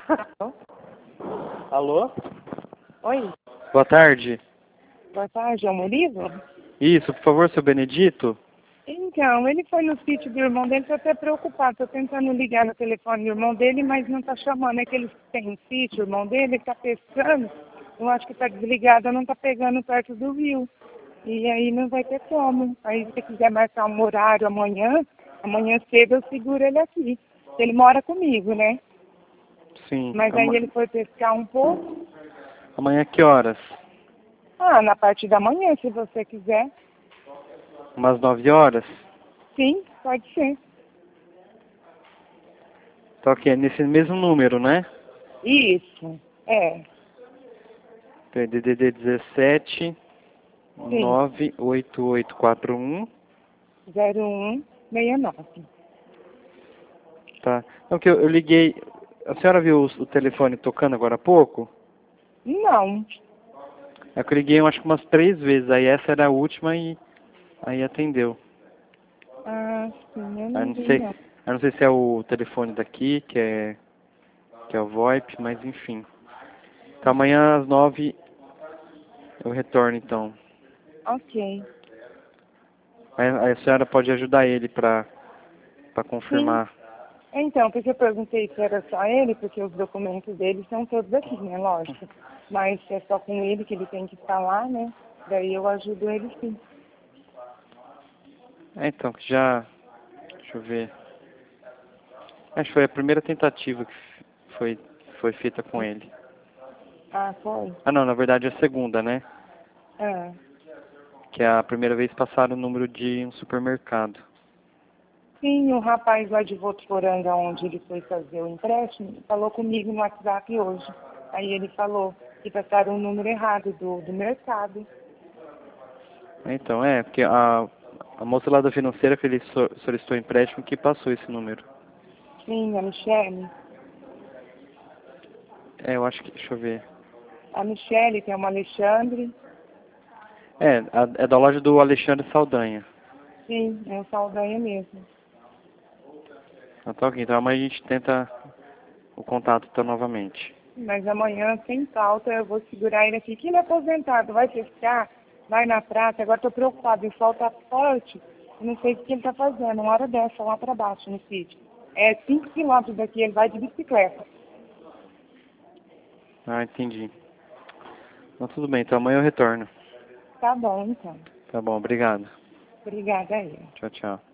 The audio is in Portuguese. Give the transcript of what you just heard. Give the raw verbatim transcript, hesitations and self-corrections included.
Alô? Oi, Boa tarde. boa tarde, é o Murilo? Isso, por favor, seu Benedito? Então, ele foi no sítio do irmão dele, tô até preocupado, tô tentando ligar no telefone do irmão dele, mas não tá chamando, é que ele tem um sítio, o irmão dele, ele tá pescando, eu acho que tá desligado, não tá pegando perto do rio, e aí não vai ter como. Aí se você quiser marcar um horário amanhã, amanhã cedo eu seguro ele aqui, ele mora comigo, né? Sim. Mas aí Ama- ele foi pescar um pouco, Amanhã que horas? ah, na parte da manhã, se você quiser. Umas nove horas? Sim, pode ser. Tá ok, nesse mesmo número, né? Isso, é, D D D dezessete sim, nove oito oito quatro um. zero um seis nove. Tá. Não, que eu, eu liguei. A senhora viu o, o telefone tocando agora há pouco? Não, É que eu liguei, eu acho que umas três vezes. Aí essa era a última e aí atendeu. ah, sim, eu Aí não não vi sei, não. eu não sei se é o telefone daqui, que é que é o VoIP, mas enfim. Então amanhã às nove eu retorno então. Ok, Aí, aí a senhora pode ajudar ele para para sim. confirmar. Então, porque eu perguntei se era só ele, porque os documentos dele são todos aqui, né, lógico. Mas se é só com ele que ele tem que falar, né, daí eu ajudo ele sim. É, então, que já. Deixa eu ver. Acho que foi a primeira tentativa que f- foi, foi feita com ele. Ah, foi? Ah não, na verdade é a segunda, né? Ah, Que é a primeira vez passaram o número de um supermercado. sim, o rapaz lá de Votuporanga, onde ele foi fazer o empréstimo, falou comigo no WhatsApp hoje. Aí ele falou que passaram o número errado do, do mercado. Então, é, porque a, a moça lá da financeira que ele so- solicitou empréstimo que passou esse número. Sim, a Michele. É, eu acho que, deixa eu ver. A Michele, tem uma Alexandre. É, a- é da loja do Alexandre Saldanha. Sim, é o Saldanha mesmo. Então, tá ok. Então amanhã a gente tenta o contato então novamente. Mas amanhã, sem falta, eu vou segurar ele aqui. Que ele é aposentado, vai pescar, vai na praça. Agora estou preocupado, o sol tá forte. Eu não sei o que ele está fazendo, uma hora dessa, lá para baixo, no sítio. É cinco quilômetros daqui, ele vai de bicicleta. Ah, entendi. Então tudo bem, então amanhã eu retorno. Tá bom, então. Tá bom, obrigado. Obrigada aí. Tchau, tchau.